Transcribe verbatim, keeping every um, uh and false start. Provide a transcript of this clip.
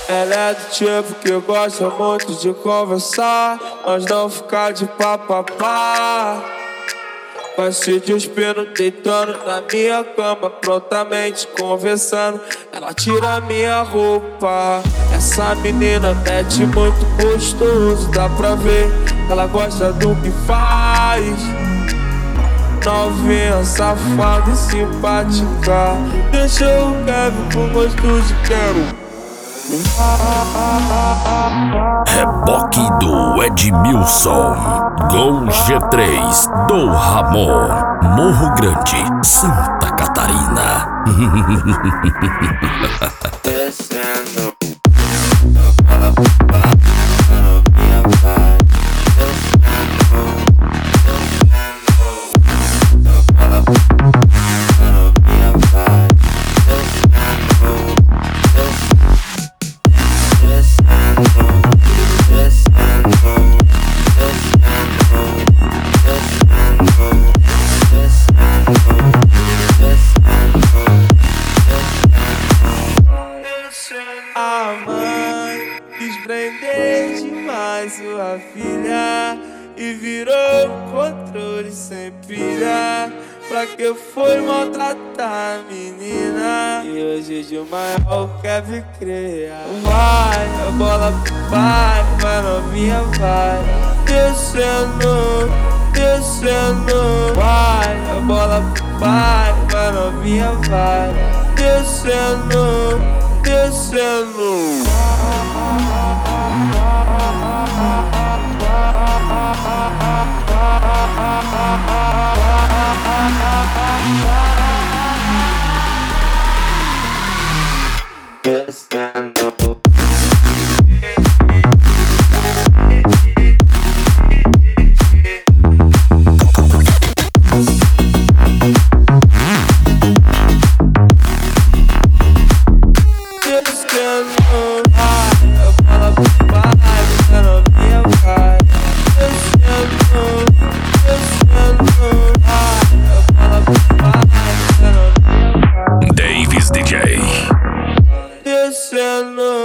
Ela é do tipo que gosta muito de conversar, mas não ficar de papapá. Vai se despindo, deitando na minha cama, prontamente conversando. Ela tira minha roupa. Essa menina mete muito gostoso, dá pra ver que ela gosta do que faz. Novinha, safada e simpática, deixa o Kevin com gosto de quero. Reboque do Edmilson, Gol G três do Ramon, Morro Grande, Santa Catarina. Descendo. A mãe quis prender demais sua filha e virou um controle sem pilha. Pra que foi maltratar a menina? E hoje de maior quer me criar. Vai, a bola vai, vai novinha vai. Descendo, descendo. Vai, a bola vai, vai novinha vai. Descendo, descendo. Descendo. Descendo.